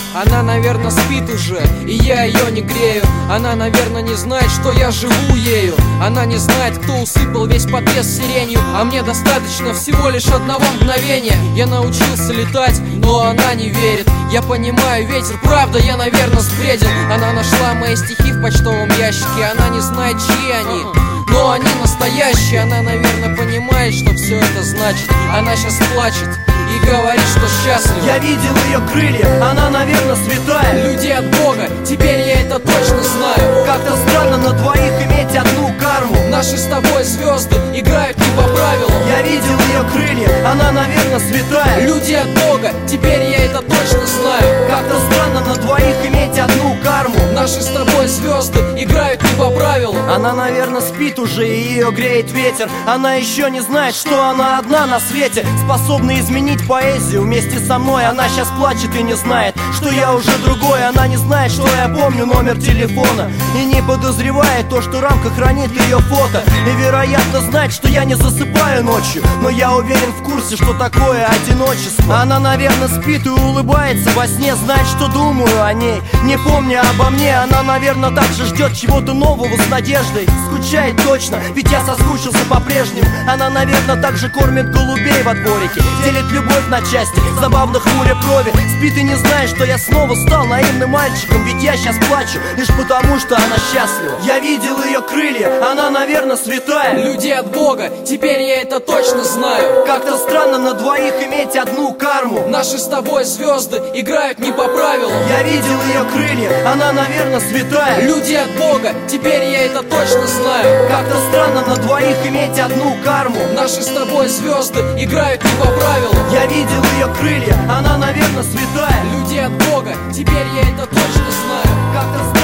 Она, наверное, спит уже, и я ее не грею. Она, наверное, не знает, что я живу ею. Она не знает, кто усыпал весь подъезд сиренью. А мне достаточно всего лишь одного мгновения. Я научился летать, но она не верит. Я понимаю ветер, правда, я, наверное, сбредил. Она нашла мои стихи в почтовом ящике. Она не знает, чьи они, но они настоящие. Она, наверное, понимает, что все это значит. Она сейчас плачет и говорит, что счастлива. Я видел ее крылья, она, наверное, святая. Люди от Бога, теперь я это точно знаю. Как-то странно на двоих иметь одну карму. Наши с тобой звезды играют не по правилам. Я видел ее крылья, она, наверное, святая. Люди от Бога, теперь я это точно знаю. Как-то странно на двоих иметь одну карму. Наши с тобой звезды играют не по правилам. Она, наверное, спит уже, и ее греет ветер. Она еще не знает, что она одна на свете, способна изменить поэзию вместе со мной. Она сейчас плачет и не знает, что я уже другой. Она не знает, что я помню номер телефона, и не подозревает то, что рамка хранит ее фото. И вероятно знает, что я не засыпаю ночью, но я уверен в курсе, что такое одиночество. Она, наверное, спит и улыбается во сне, знает, что думаю о ней, не помня обо мне. Она, наверное, также ждет чего-то нового с надеждой. Скучает точно, ведь я соскучился по-прежнему. Она, наверное, также кормит голубей во дворике, делит любовь на части, забавно хмуря брови. Спит и не знает, что я снова стал наивным мальчиком, ведь я сейчас плачу лишь потому, что она счастлива. Я видел ее крылья, она, наверное, святая. Люди от Бога, теперь я это точно знаю. Как-то странно на двоих иметь одну карму. Наши с тобой звезды играют не по правилам. Я видел ее крылья, она, наверное, святая. Люди от Бога, теперь я это точно знаю. Как-то странно на двоих иметь одну карму. Наши с тобой звезды играют не по правилам. Я видел ее крылья, она, наверное, святая. Люди от Бога, теперь я это точно знаю. Как-то